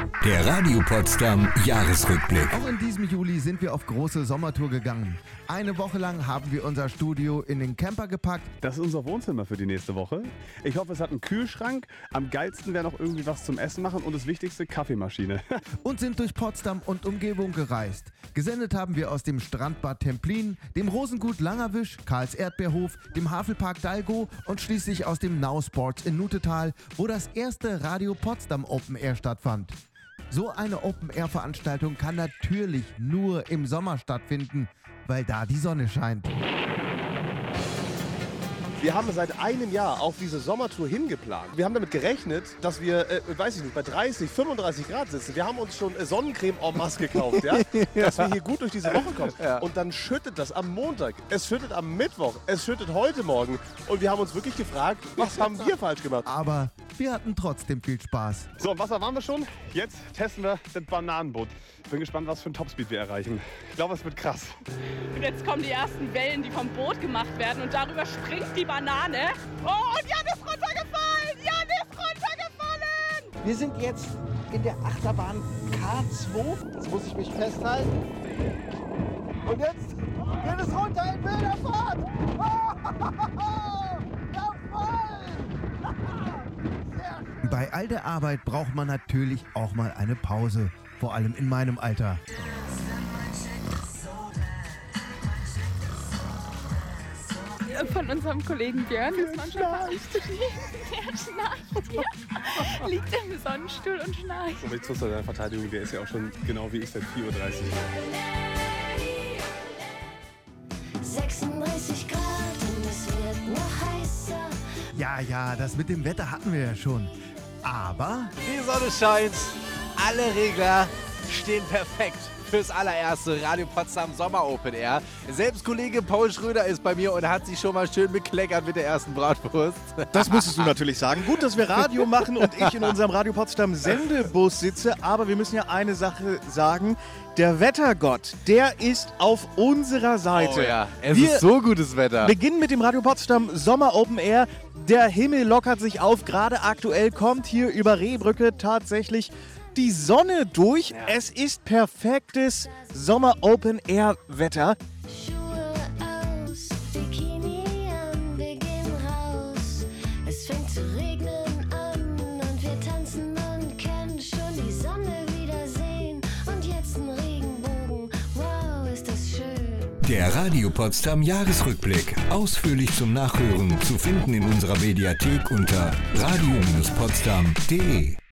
Der Radio Potsdam Jahresrückblick. Auch in diesem Juli sind wir auf große Sommertour gegangen. Eine Woche lang haben wir unser Studio in den Camper gepackt. Das ist unser Wohnzimmer für die nächste Woche. Ich hoffe, es hat einen Kühlschrank. Am geilsten wäre noch irgendwie was zum Essen machen und das Wichtigste, Kaffeemaschine. Und sind durch Potsdam und Umgebung gereist. Gesendet haben wir aus dem Strandbad Templin, dem Rosengut Langerwisch, Karls Erdbeerhof, dem Havelpark Dalgo und schließlich aus dem Now Sports in Nutetal, wo das erste Radio Potsdam Open Air stattfand. So eine Open-Air-Veranstaltung kann natürlich nur im Sommer stattfinden, weil da die Sonne scheint. Wir haben seit einem Jahr auf diese Sommertour hingeplant. Wir haben damit gerechnet, dass wir, bei 30, 35 Grad sitzen. Wir haben uns schon Sonnencreme en masse gekauft, ja? Dass wir hier gut durch diese Woche kommen. Ja. Und dann schüttet das am Montag, es schüttet am Mittwoch, es schüttet heute Morgen. Und wir haben uns wirklich gefragt, was haben wir falsch gemacht? Aber wir hatten trotzdem viel Spaß. So, im Wasser waren wir schon. Jetzt testen wir das Bananenboot. Bin gespannt, was für ein Topspeed wir erreichen. Ich glaube, es wird krass. Und jetzt kommen die ersten Wellen, die vom Boot gemacht werden. Und darüber springt die Banane. Oh, und Jan ist runtergefallen! Jan ist runtergefallen! Wir sind jetzt in der Achterbahn K2. Jetzt muss ich mich festhalten. Und jetzt geht es runter in wilder Fahrt. Jawohl! Sehr schön. Bei all der Arbeit braucht man natürlich auch mal eine Pause. Vor allem in meinem Alter. Von unserem Kollegen Björn, das man schon der schnarcht hier, liegt im Sonnenstuhl und schnarcht. So, jetzt zu deiner Verteidigung, der ist ja auch schon genau wie ich seit 4:30 Uhr. 36 Grad und es wird noch heißer. Ja, das mit dem Wetter hatten wir ja schon. Aber Die Sonne scheint, alle Regler stehen perfekt fürs allererste Radio Potsdam Sommer Open Air. Selbst Kollege Paul Schröder ist bei mir und hat sich schon mal schön bekleckert mit der ersten Bratwurst. Das müsstest du natürlich sagen. Gut, dass wir Radio machen und ich in unserem Radio Potsdam Sendebus sitze. Aber wir müssen ja eine Sache sagen. Der Wettergott, der ist auf unserer Seite. Oh ja, es ist so gutes Wetter. Beginnen mit dem Radio Potsdam Sommer Open Air. Der Himmel lockert sich auf. Gerade aktuell kommt hier über Rehbrücke tatsächlich die Sonne durch. Ja. Es ist perfektes Sommer Open Air Wetter. Schuhe aus, Bikini an, wir gehen raus. Es fängt zu regnen an und wir tanzen und können schon die Sonne wiedersehen. Und jetzt ein Regenbogen, wow, ist das schön. Der Radio Potsdam Jahresrückblick. Ausführlich zum Nachhören zu finden in unserer Mediathek unter radio-potsdam.de.